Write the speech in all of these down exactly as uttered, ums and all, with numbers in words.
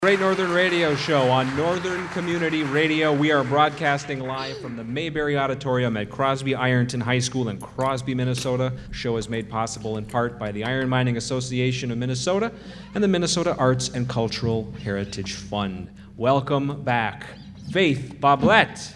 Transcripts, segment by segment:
Great Northern Radio Show on Northern Community Radio. We are broadcasting live from the Mayberry Auditorium at Crosby Ironton High School in Crosby, Minnesota. The show is made possible in part by the Iron Mining Association of Minnesota and the Minnesota Arts and Cultural Heritage Fund. Welcome back, Faith Boblett.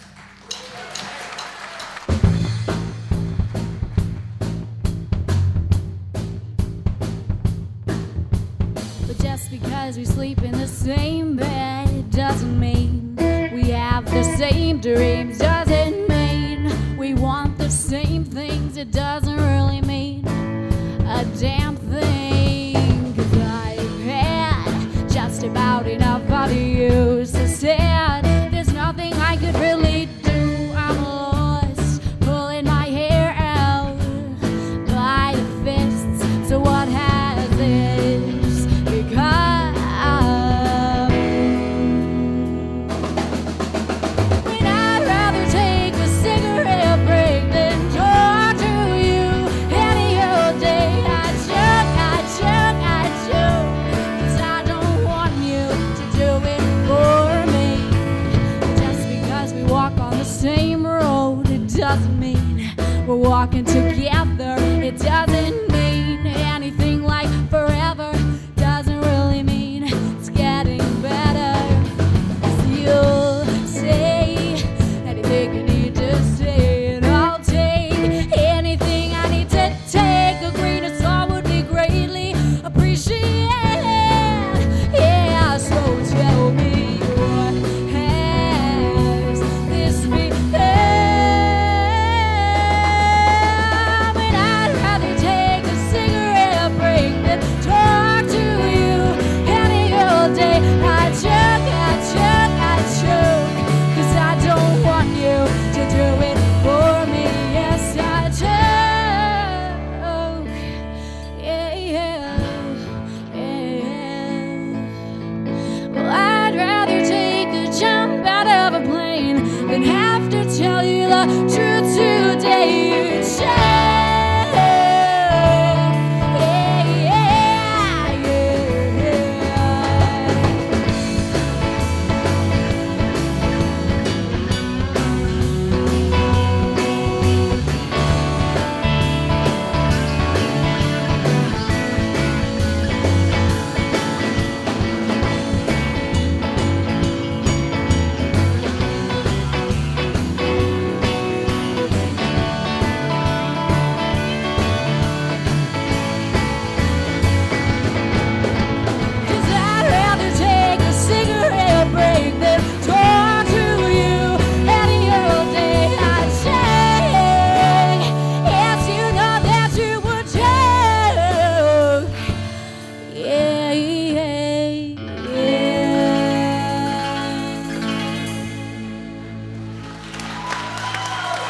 Just because we sleep in the same bed, it doesn't mean we have the same dreams. Doesn't mean we want the same things. It doesn't really mean a damn thing. 'Cause I've had just about enough of you. So sad, there's nothing I could really do. I'm lost, pulling my hair out by the fists. So what has it? Doesn't mean we're walking together. It doesn't mean anything like forever. Doesn't really mean it's getting better. 'Cause you'll say anything you need to say, and I'll take anything I need to take. A grain of salt would be greatly appreciated. Yeah, so tell me what has this been? And have to tell you the truth today. It's shame. Yeah, yeah,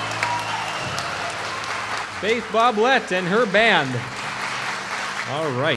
Faith Boblett and her band. All right.